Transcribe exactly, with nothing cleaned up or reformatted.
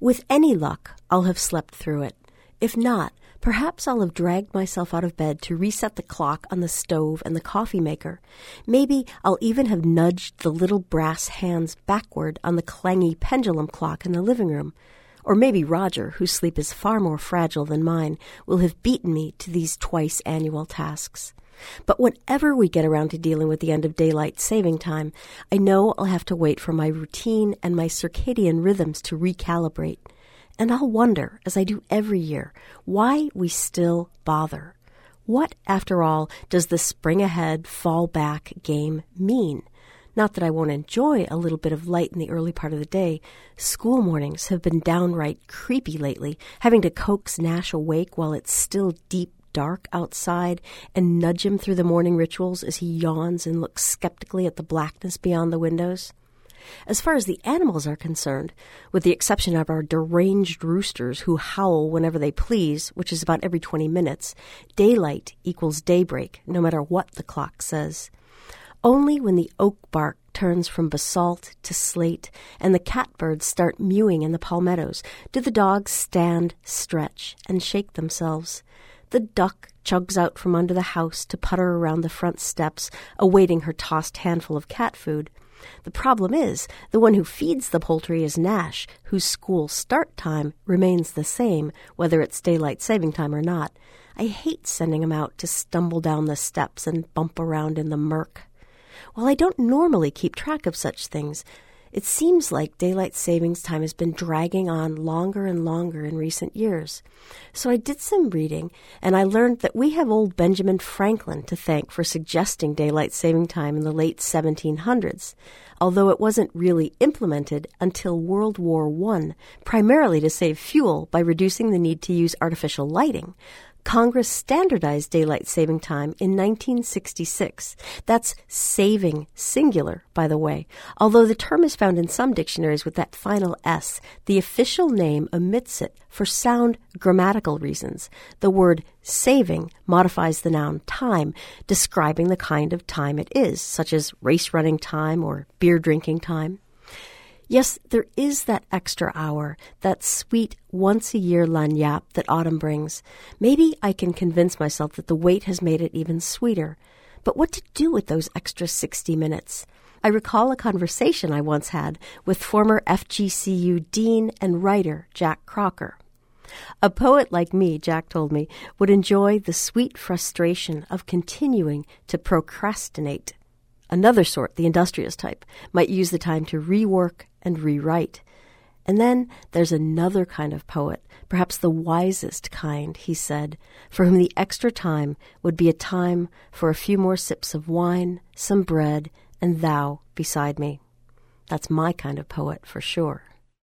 With any luck, I'll have slept through it. If not, perhaps I'll have dragged myself out of bed to reset the clock on the stove and the coffee maker. Maybe I'll even have nudged the little brass hands backward on the clangy pendulum clock in the living room. Or maybe Roger, whose sleep is far more fragile than mine, will have beaten me to these twice-annual tasks. But whenever we get around to dealing with the end of daylight saving time, I know I'll have to wait for my routine and my circadian rhythms to recalibrate. And I'll wonder, as I do every year, why we still bother. What, after all, does the spring ahead, fall back game mean? Not that I won't enjoy a little bit of light in the early part of the day. School mornings have been downright creepy lately, having to coax Nash awake while it's still deep dark outside and nudge him through the morning rituals as he yawns and looks skeptically at the blackness beyond the windows. As far as the animals are concerned, with the exception of our deranged roosters who howl whenever they please, which is about every twenty minutes, daylight equals daybreak, no matter what the clock says. Only when the oak bark turns from basalt to slate and the catbirds start mewing in the palmettos do the dogs stand, stretch, and shake themselves. The duck chugs out from under the house to putter around the front steps, awaiting her tossed handful of cat food. The problem is, the one who feeds the poultry is Nash, whose school start time remains the same, whether it's daylight saving time or not. I hate sending him out to stumble down the steps and bump around in the murk. While I don't normally keep track of such things, it seems like daylight savings time has been dragging on longer and longer in recent years. So I did some reading, and I learned that we have old Benjamin Franklin to thank for suggesting daylight saving time in the late seventeen hundreds, although it wasn't really implemented until World War One, primarily to save fuel by reducing the need to use artificial lighting. Congress standardized daylight saving time in nineteen sixty-six. That's saving, singular, by the way. Although the term is found in some dictionaries with that final S, the official name omits it for sound grammatical reasons. The word saving modifies the noun time, describing the kind of time it is, such as race running time or beer drinking time. Yes, there is that extra hour, that sweet once-a-year lagniappe that autumn brings. Maybe I can convince myself that the wait has made it even sweeter. But what to do with those extra sixty minutes? I recall a conversation I once had with former F G C U dean and writer Jack Crocker. A poet like me, Jack told me, would enjoy the sweet frustration of continuing to procrastinate. Another sort, the industrious type, might use the time to rework and rewrite. And then there's another kind of poet, perhaps the wisest kind, he said, for whom the extra time would be a time for a few more sips of wine, some bread, and thou beside me. That's my kind of poet, for sure.